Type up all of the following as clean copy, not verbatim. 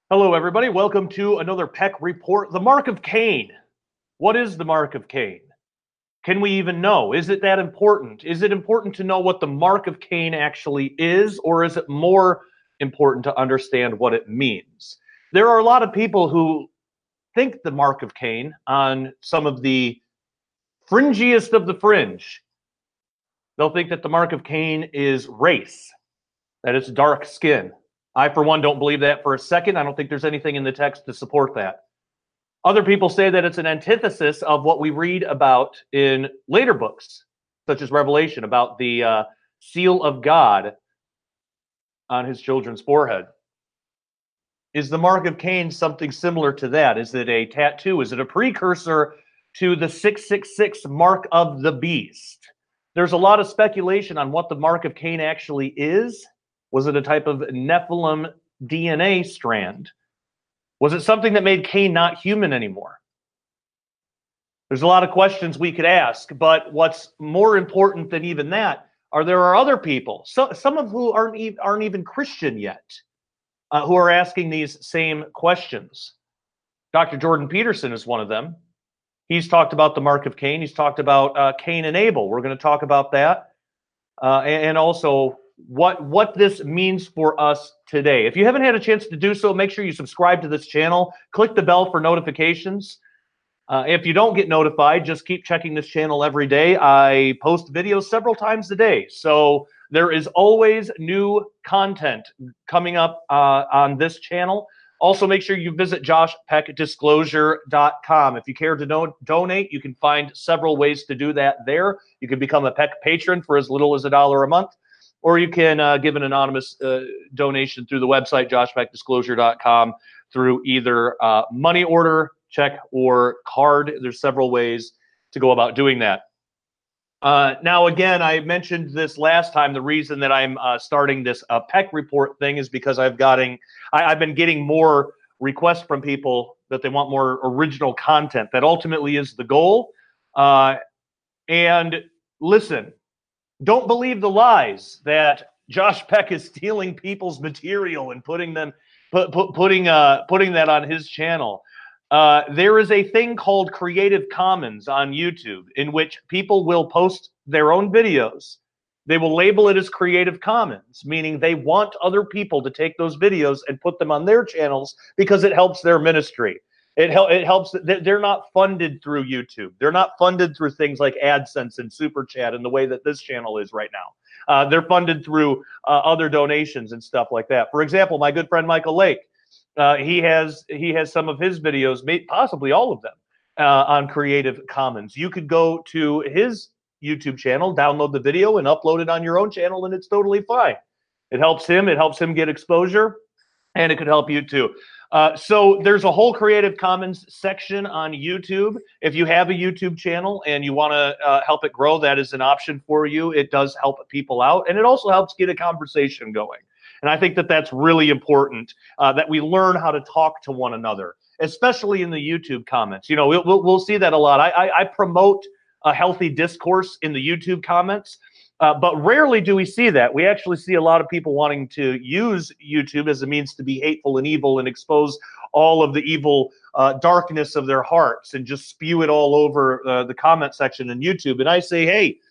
Hello, everybody. Welcome to another Peck Report. The Mark of Cain. What is the Mark of Cain? Can we even know? Is it that important? Is it important to know what the Mark of Cain actually is, or is it more important to understand what it means? There are a lot of people who think the Mark of Cain on some of the fringiest of the fringe. They'll think that the Mark of Cain is race, that it's dark skin. I, for one, don't believe that for a second. I don't think there's anything in the text to support that. Other people say that it's an antithesis of what we read about in later books, such as Revelation, about the seal of God on his children's forehead. Is the Mark of Cain something similar to that? Is it a tattoo? Is it a precursor to the 666 Mark of the Beast? There's a lot of speculation on what the Mark of Cain actually is. Was it a type of Nephilim DNA strand? Was it something that made Cain not human anymore? There's a lot of questions we could ask, but what's more important than even that there are other people, some of who aren't even Christian yet, who are asking these same questions. Dr. Jordan Peterson is one of them. He's talked about the Mark of Cain. He's talked about Cain and Abel. We're going to talk about that, and also what this means for us today. If you haven't had a chance to do so, make sure you subscribe to this channel. Click the bell for notifications. If you don't get notified, just keep checking this channel every day. I post videos several times a day, so there is always new content coming up on this channel. Also, make sure you visit joshpeckdisclosure.com. If you care to donate, you can find several ways to do that there. You can become a Peck patron for as little as $1 a month, or you can give an anonymous donation through the website, joshpeckdisclosure.com, through either money order, check, or card. There's several ways to go about doing that. Now, again, I mentioned this last time. The reason that I'm starting this Peck Report thing is because I've been getting more requests from people that they want more original content. That ultimately is the goal. And listen, don't believe the lies that Josh Peck is stealing people's material and putting that on his channel. There is a thing called Creative Commons on YouTube in which people will post their own videos. They will label it as Creative Commons, meaning they want other people to take those videos and put them on their channels because it helps their ministry. It helps. They're not funded through YouTube. They're not funded through things like AdSense and Super Chat in the way that this channel is right now. They're funded through other donations and stuff like that. For example, my good friend Michael Lake, he has some of his videos, possibly all of them, on Creative Commons. You could go to his YouTube channel, download the video, and upload it on your own channel, and it's totally fine. It helps him. It helps him get exposure, and it could help you too. So there's a whole Creative Commons section on YouTube. If you have a YouTube channel and you want to help it grow, that is an option for you. It does help people out, and it also helps get a conversation going. And I think that that's really important, that we learn how to talk to one another, especially in the YouTube comments. You know, we'll see that a lot. I promote a healthy discourse in the YouTube comments. But rarely do we see that. We actually see a lot of people wanting to use YouTube as a means to be hateful and evil and expose all of the evil darkness of their hearts and just spew it all over the comment section in YouTube. And I say, hey,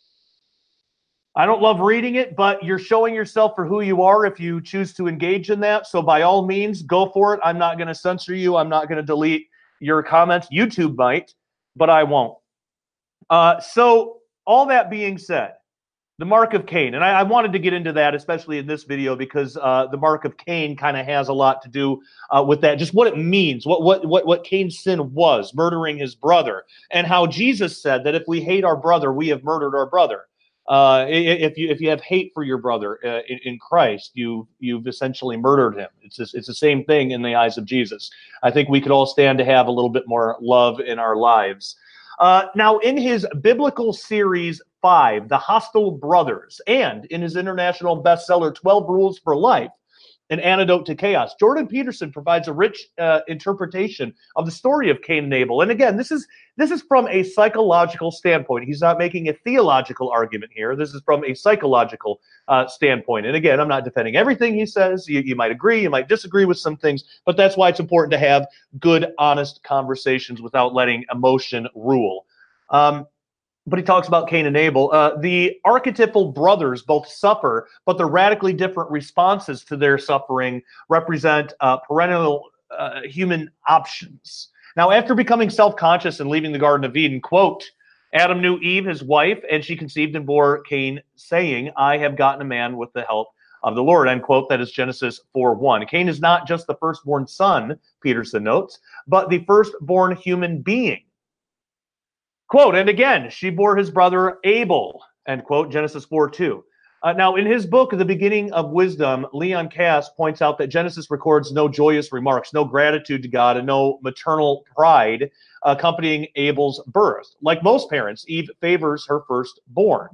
I don't love reading it, but you're showing yourself for who you are if you choose to engage in that. So by all means, go for it. I'm not going to censor you. I'm not going to delete your comments. YouTube might, but I won't. So all that being said, the Mark of Cain, and I wanted to get into that, especially in this video, because the Mark of Cain kind of has a lot to do with that, just what it means, what Cain's sin was, murdering his brother, and how Jesus said that if we hate our brother, we have murdered our brother. If you have hate for your brother in Christ, you've essentially murdered him. It's the same thing in the eyes of Jesus. I think we could all stand to have a little bit more love in our lives. Now, in his biblical series 5, The Hostile Brothers, and in his international bestseller 12 Rules for Life, An Antidote to Chaos. Jordan Peterson provides a rich interpretation of the story of Cain and Abel. And again, this is from a psychological standpoint. He's not making a theological argument here. This is from a psychological standpoint. And again, I'm not defending everything he says. You might agree, you might disagree with some things, but that's why it's important to have good, honest conversations without letting emotion rule. But he talks about Cain and Abel. The archetypal brothers both suffer, but the radically different responses to their suffering represent perennial human options. Now, after becoming self-conscious and leaving the Garden of Eden, quote, Adam knew Eve, his wife, and she conceived and bore Cain, saying, I have gotten a man with the help of the Lord, end quote. That is Genesis 4:1. Cain is not just the firstborn son, Peterson notes, but the firstborn human being. Quote, and again, she bore his brother Abel, end quote, Genesis 4:2. Now, in his book, The Beginning of Wisdom, Leon Kass points out that Genesis records no joyous remarks, no gratitude to God, and no maternal pride accompanying Abel's birth. Like most parents, Eve favors her firstborn.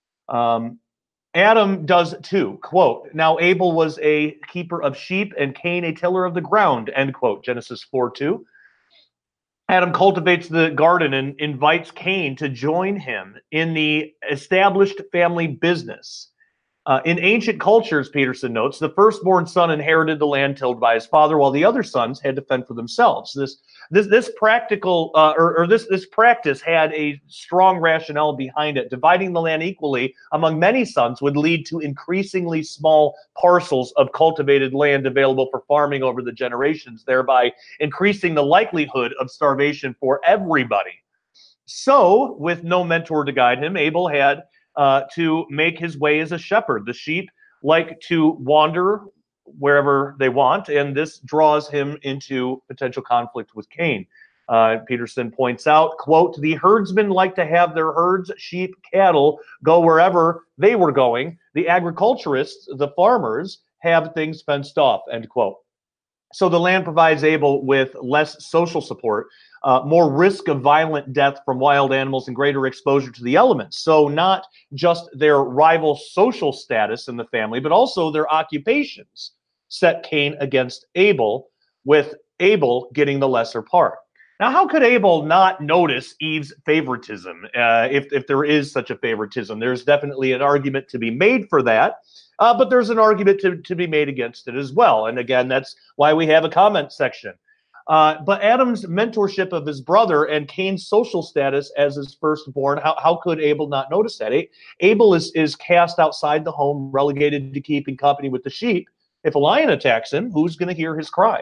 Adam does too. Quote, now Abel was a keeper of sheep and Cain a tiller of the ground, end quote, Genesis 4:2. Adam cultivates the garden and invites Cain to join him in the established family business. In ancient cultures, Peterson notes, the firstborn son inherited the land tilled by his father, while the other sons had to fend for themselves. This practice had a strong rationale behind it. Dividing the land equally among many sons would lead to increasingly small parcels of cultivated land available for farming over the generations, thereby increasing the likelihood of starvation for everybody. So, with no mentor to guide him, Abel had to make his way as a shepherd. The sheep like to wander wherever they want, and this draws him into potential conflict with Cain. Peterson points out, quote, the herdsmen like to have their herds, sheep, cattle go wherever they were going. The agriculturists, the farmers, have things fenced off, end quote. So the land provides Abel with less social support, more risk of violent death from wild animals, and greater exposure to the elements. So not just their rival social status in the family, but also their occupations set Cain against Abel, with Abel getting the lesser part. Now, how could Abel not notice Eve's favoritism, if there is such a favoritism? There's definitely an argument to be made for that. But there's an argument to be made against it as well. And again, that's why we have a comment section. But Adam's mentorship of his brother and Cain's social status as his firstborn, how could Abel not notice that? Abel is cast outside the home, relegated to keeping company with the sheep. If a lion attacks him, who's going to hear his cry?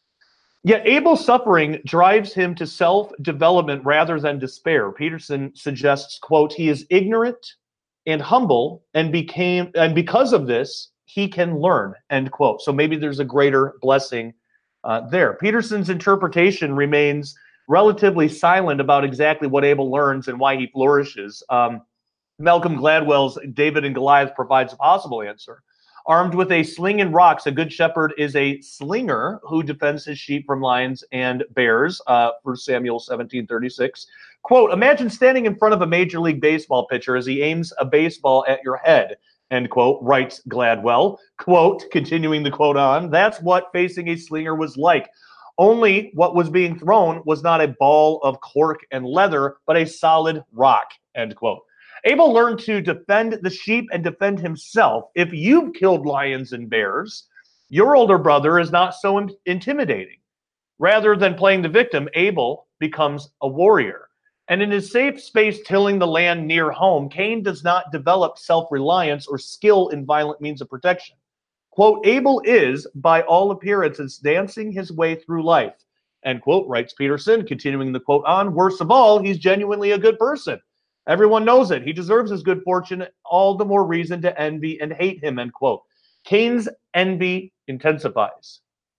Yet Abel's suffering drives him to self-development rather than despair. Peterson suggests, quote, he is ignorant and humble, and because of this, he can learn, end quote. So maybe there's a greater blessing there. Peterson's interpretation remains relatively silent about exactly what Abel learns and why he flourishes. Malcolm Gladwell's David and Goliath provides a possible answer. Armed with a sling and rocks, a good shepherd is a slinger who defends his sheep from lions and bears, 1 Samuel 17:36. Quote, imagine standing in front of a Major League Baseball pitcher as he aims a baseball at your head, end quote, writes Gladwell. Quote, continuing the quote on, that's what facing a slinger was like. Only what was being thrown was not a ball of cork and leather, but a solid rock, end quote. Abel learned to defend the sheep and defend himself. If you've killed lions and bears, your older brother is not so intimidating. Rather than playing the victim, Abel becomes a warrior. And in his safe space tilling the land near home, Cain does not develop self-reliance or skill in violent means of protection. Quote, Abel is, by all appearances, dancing his way through life, end quote, writes Peterson, continuing the quote on, worst of all, he's genuinely a good person. Everyone knows it. He deserves his good fortune, all the more reason to envy and hate him, end quote. Cain's envy intensifies.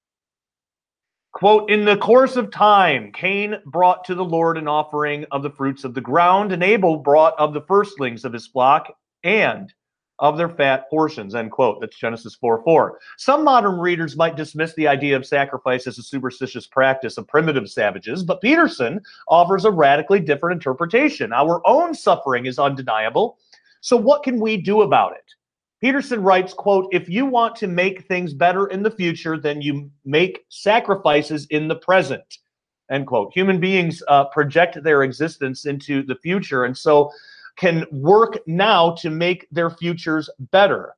Quote, in the course of time, Cain brought to the Lord an offering of the fruits of the ground, and Abel brought of the firstlings of his flock and of their fat portions, end quote. That's Genesis 4:4. Some modern readers might dismiss the idea of sacrifice as a superstitious practice of primitive savages, but Peterson offers a radically different interpretation. Our own suffering is undeniable, so what can we do about it? Peterson writes, quote, if you want to make things better in the future, then you make sacrifices in the present, end quote. Human beings project their existence into the future, and so can work now to make their futures better.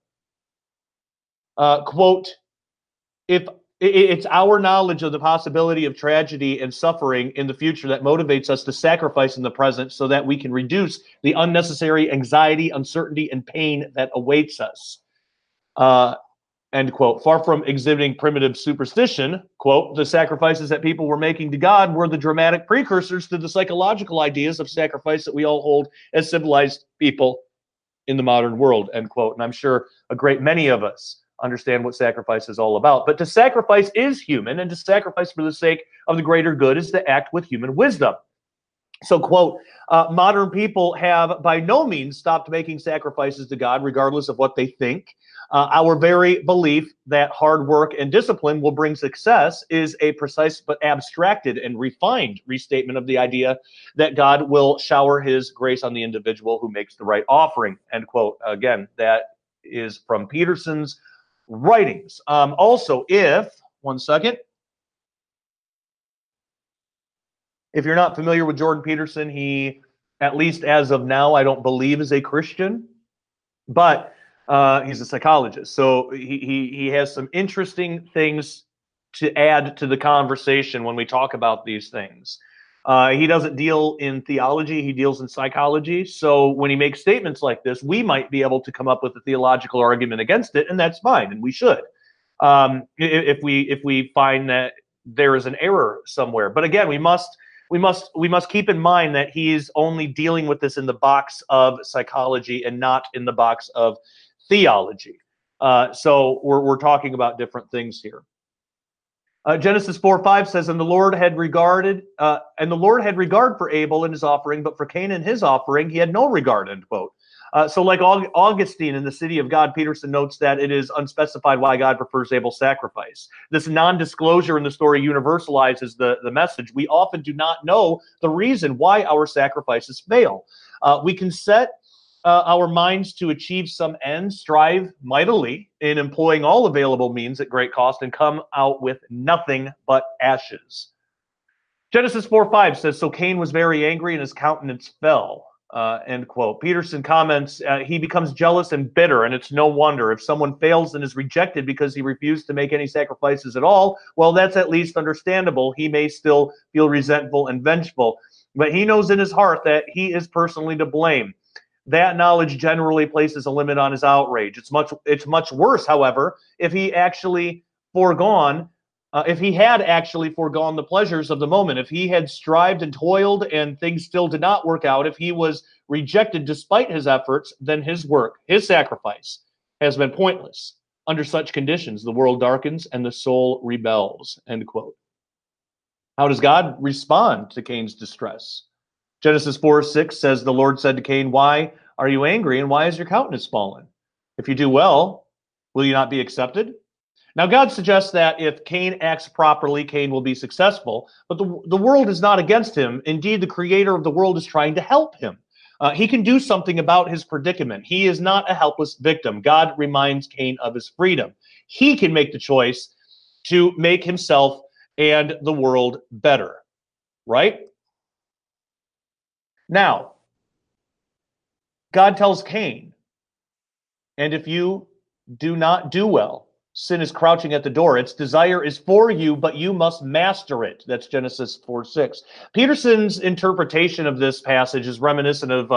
Quote, if it's our knowledge of the possibility of tragedy and suffering in the future that motivates us to sacrifice in the present so that we can reduce the unnecessary anxiety, uncertainty, and pain that awaits us. End quote. Far from exhibiting primitive superstition, quote, the sacrifices that people were making to God were the dramatic precursors to the psychological ideas of sacrifice that we all hold as civilized people in the modern world, end quote. And I'm sure a great many of us understand what sacrifice is all about. But to sacrifice is human, and to sacrifice for the sake of the greater good is to act with human wisdom. So, quote, modern people have by no means stopped making sacrifices to God, regardless of what they think. Our very belief that hard work and discipline will bring success is a precise but abstracted and refined restatement of the idea that God will shower his grace on the individual who makes the right offering, end quote. Again, that is from Peterson's writings. Also, one second. If you're not familiar with Jordan Peterson, he, at least as of now, I don't believe is a Christian, but he's a psychologist. So he has some interesting things to add to the conversation when we talk about these things. He doesn't deal in theology, he deals in psychology. So when he makes statements like this, we might be able to come up with a theological argument against it, and that's fine, and we should. If we find that there is an error somewhere. But again, we must keep in mind that he's only dealing with this in the box of psychology and not in the box of theology. So we're talking about different things here. Genesis 4:5 says, and the Lord had regard for Abel and his offering, but for Cain and his offering he had no regard, end quote. So like Augustine in The City of God, Peterson notes that it is unspecified why God prefers Abel's sacrifice. This non-disclosure in the story universalizes the message. We often do not know the reason why our sacrifices fail. We can set our minds to achieve some end, strive mightily in employing all available means at great cost, and come out with nothing but ashes. Genesis 4:5 says, so Cain was very angry and his countenance fell. End quote. Peterson comments, he becomes jealous and bitter, and it's no wonder. If someone fails and is rejected because he refused to make any sacrifices at all, well, that's at least understandable. He may still feel resentful and vengeful, but he knows in his heart that he is personally to blame. That knowledge generally places a limit on his outrage. It's much worse, however, if he had actually foregone the pleasures of the moment, if he had strived and toiled and things still did not work out, if he was rejected despite his efforts, then his work, his sacrifice, has been pointless. Under such conditions, the world darkens and the soul rebels, end quote. How does God respond to Cain's distress? Genesis 4:6 says, the Lord said to Cain, why are you angry and why is your countenance fallen? If you do well, will you not be accepted? Now, God suggests that if Cain acts properly, Cain will be successful, but the world is not against him. Indeed, the creator of the world is trying to help him. He can do something about his predicament. He is not a helpless victim. God reminds Cain of his freedom. He can make the choice to make himself and the world better, right? Now, God tells Cain, and if you do not do well, sin is crouching at the door. Its desire is for you, but you must master it. That's Genesis 4:6. Peterson's interpretation of this passage is reminiscent of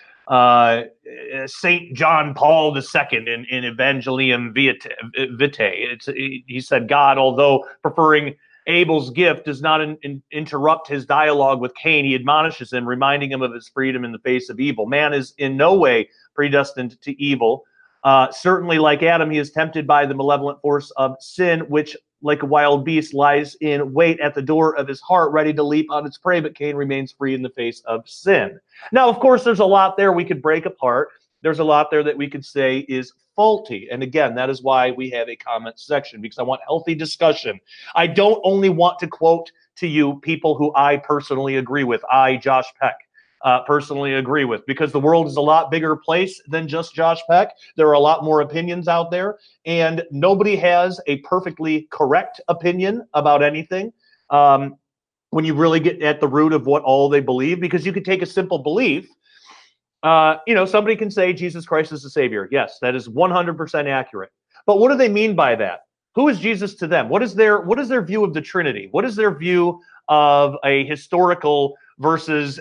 St. John Paul II in Evangelium Vitae. He said, God, although preferring Abel's gift, does not interrupt his dialogue with Cain. He admonishes him, reminding him of his freedom in the face of evil. Man is in no way predestined to evil. Certainly, like Adam, he is tempted by the malevolent force of sin, which, like a wild beast, lies in wait at the door of his heart, ready to leap on its prey, but Cain remains free in the face of sin. Now, of course, there's a lot there we could break apart. There's a lot there that we could say is faulty. And again, that is why we have a comment section, because I want healthy discussion. I don't only want to quote to you people who I personally agree with. I, Josh Peck. personally agree with, because the world is a lot bigger place than just Josh Peck. There are a lot more opinions out there, and nobody has a perfectly correct opinion about anything. When you really get at the root of what all they believe, because you could take a simple belief. Somebody can say Jesus Christ is the Savior. Yes, that is 100% accurate. But what do they mean by that? Who is Jesus to them? What is their view of the Trinity? What is their view of a historical versus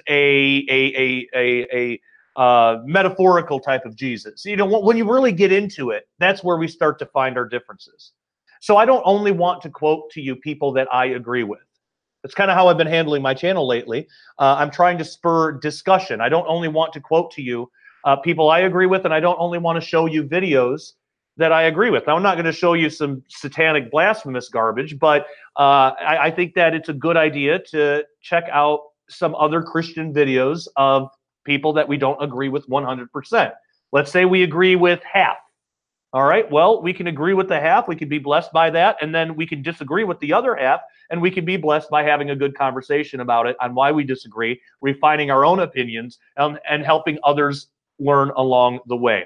a metaphorical type of Jesus? When you really get into it, that's where we start to find our differences. So I don't only want to quote to you people that I agree with. That's kind of how I've been handling my channel lately. I'm trying to spur discussion. I don't only want to quote to you people I agree with, and I don't only want to show you videos that I agree with. Now, I'm not going to show you some satanic blasphemous garbage, but I think that it's a good idea to check out some other Christian videos of people that we don't agree with 100%. Let's say we agree with half. All right, well, we can agree with the half. We can be blessed by that, and then we can disagree with the other half, and we can be blessed by having a good conversation about it on why we disagree, refining our own opinions, and helping others learn along the way.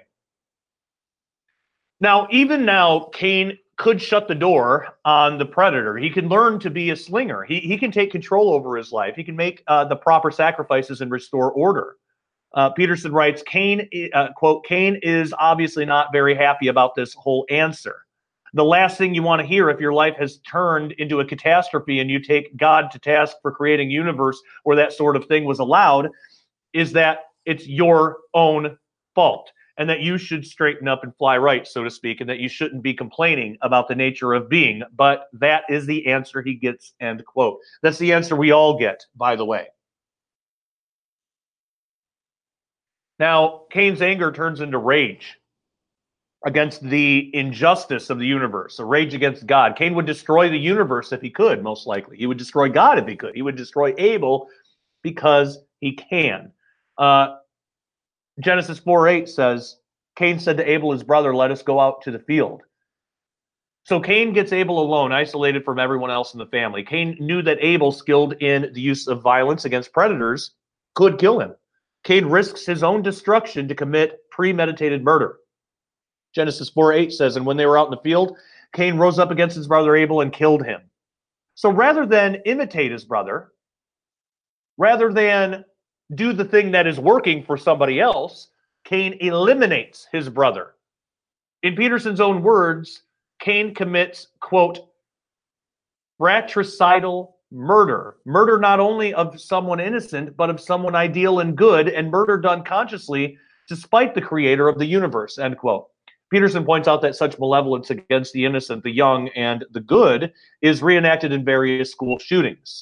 Now, even now, Cain could shut the door on the predator. He can learn to be a slinger. He can take control over his life. He can make the proper sacrifices and restore order. Peterson writes, quote, Cain is obviously not very happy about this whole answer. The last thing you want to hear if your life has turned into a catastrophe and you take God to task for creating a universe where that sort of thing was allowed is that it's your own fault and that you should straighten up and fly right, so to speak, and that you shouldn't be complaining about the nature of being. But that is the answer he gets, end quote. That's the answer we all get, by the way. Now, Cain's anger turns into rage against the injustice of the universe, a rage against God. Cain would destroy the universe if he could, most likely. He would destroy God if he could. He would destroy Abel because he can. Genesis 4:8 says, Cain said to Abel, his brother, let us go out to the field. So Cain gets Abel alone, isolated from everyone else in the family. Cain knew that Abel, skilled in the use of violence against predators, could kill him. Cain risks his own destruction to commit premeditated murder. Genesis 4:8 says, and when they were out in the field, Cain rose up against his brother Abel and killed him. So rather than imitate his brother, rather than do the thing that is working for somebody else, Cain eliminates his brother. In Peterson's own words, Cain commits, quote, fratricidal murder. Murder not only of someone innocent, but of someone ideal and good, and murder done consciously despite the creator of the universe, end quote. Peterson points out that such malevolence against the innocent, the young, and the good is reenacted in various school shootings.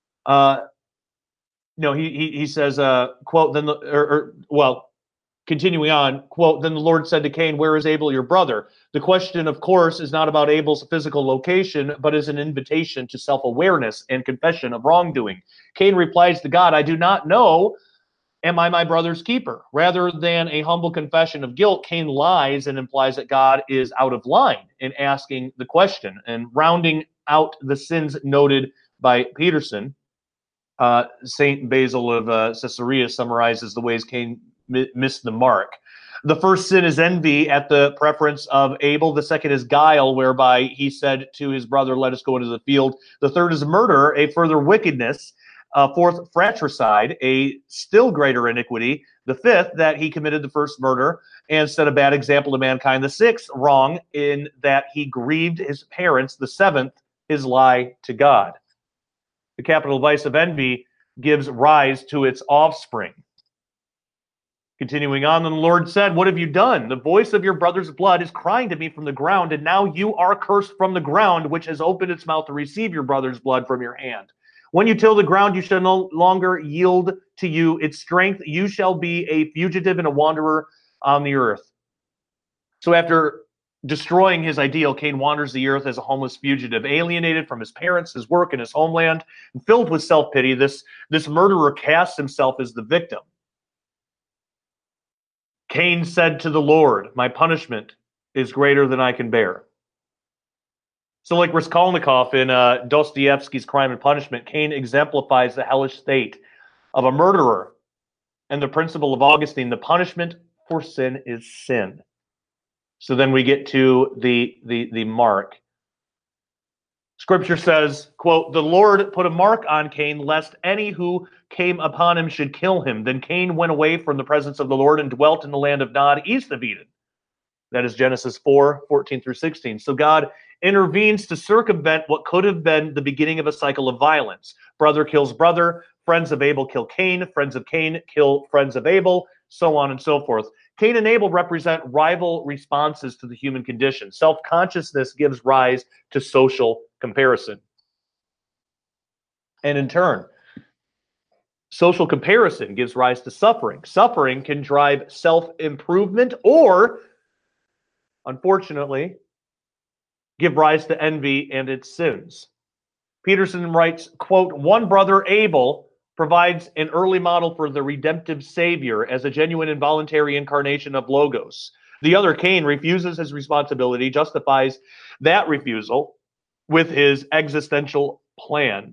He says, quote, continuing on, quote, then the Lord said to Cain, where is Abel, your brother? The question, of course, is not about Abel's physical location, but is an invitation to self-awareness and confession of wrongdoing. Cain replies to God, I do not know. Am I my brother's keeper? Rather than a humble confession of guilt, Cain lies and implies that God is out of line in asking the question. And rounding out the sins noted by Peterson, St. Basil of Caesarea summarizes the ways Cain missed the mark. The first sin is envy at the preference of Abel. The second is guile, whereby he said to his brother, let us go into the field. The third is murder, a further wickedness. Fourth, fratricide, a still greater iniquity. The fifth, that he committed the first murder and set a bad example to mankind. The sixth, wrong, in that he grieved his parents. The seventh, his lie to God. The capital vice of envy gives rise to its offspring. Continuing on, then the Lord said, what have you done? The voice of your brother's blood is crying to me from the ground, and now you are cursed from the ground, which has opened its mouth to receive your brother's blood from your hand. When you till the ground, you shall no longer yield to you its strength. You shall be a fugitive and a wanderer on the earth. So after destroying his ideal, Cain wanders the earth as a homeless fugitive, alienated from his parents, his work, and his homeland, and filled with self-pity. This murderer casts himself as the victim. Cain said to the Lord, my punishment is greater than I can bear. So like Raskolnikov in Dostoevsky's Crime and Punishment, Cain exemplifies the hellish state of a murderer and the principle of Augustine, the punishment for sin is sin. So then we get to the mark. Scripture says, quote, "The Lord put a mark on Cain, lest any who came upon him should kill him. Then Cain went away from the presence of the Lord and dwelt in the land of Nod, east of Eden." That is Genesis 4:14 through 16. So God intervenes to circumvent what could have been the beginning of a cycle of violence. Brother kills brother, friends of Abel kill Cain, friends of Cain kill friends of Abel, so on and so forth. Cain and Abel represent rival responses to the human condition. Self-consciousness gives rise to social comparison. And in turn, social comparison gives rise to suffering. Suffering can drive self-improvement or, unfortunately, give rise to envy and its sins. Peterson writes, quote, "One brother, Abel, provides an early model for the redemptive Savior as a genuine and voluntary incarnation of Logos. The other, Cain, refuses his responsibility, justifies that refusal with his existential pain,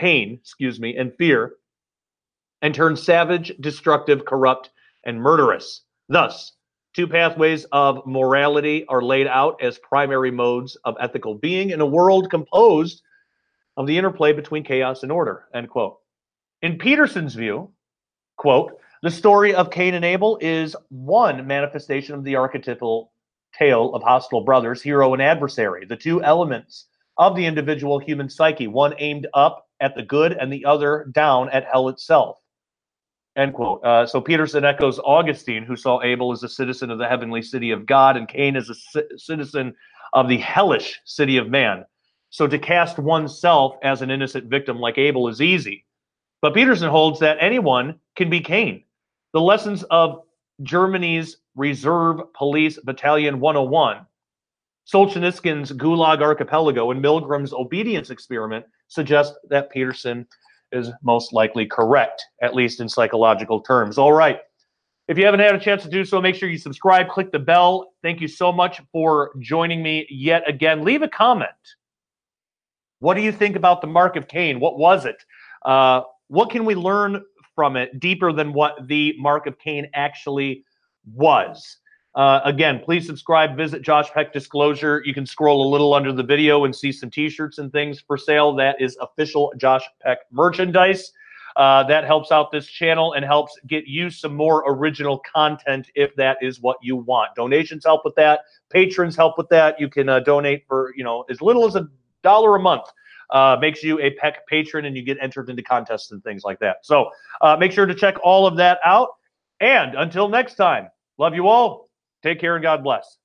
and fear, and turns savage, destructive, corrupt, and murderous. Thus, two pathways of morality are laid out as primary modes of ethical being in a world composed of the interplay between chaos and order," end quote. In Peterson's view, quote, "The story of Cain and Abel is one manifestation of the archetypal tale of hostile brothers, hero and adversary, the two elements of the individual human psyche, one aimed up at the good and the other down at hell itself," end quote. So Peterson echoes Augustine, who saw Abel as a citizen of the heavenly city of God and Cain as a citizen of the hellish city of man. So to cast oneself as an innocent victim like Abel is easy. But Peterson holds that anyone can be Cain. The lessons of Germany's Reserve Police Battalion 101, Solzhenitsyn's Gulag Archipelago, and Milgram's obedience experiment suggest that Peterson is most likely correct, at least in psychological terms. All right. If you haven't had a chance to do so, make sure you subscribe, click the bell. Thank you so much for joining me yet again. Leave a comment. What do you think about the mark of Cain? What was it? What can we learn from it deeper than what the mark of Cain actually was? Again, please subscribe, visit Josh Peck Disclosure. You can scroll a little under the video and see some t-shirts and things for sale. That is official Josh Peck merchandise. That helps out this channel and helps get you some more original content if that is what you want. Donations help with that. Patrons help with that. You can donate for, as little as $1 a month. Makes you a Peck patron and you get entered into contests and things like that. So make sure to check all of that out. And until next time, love you all. Take care and God bless.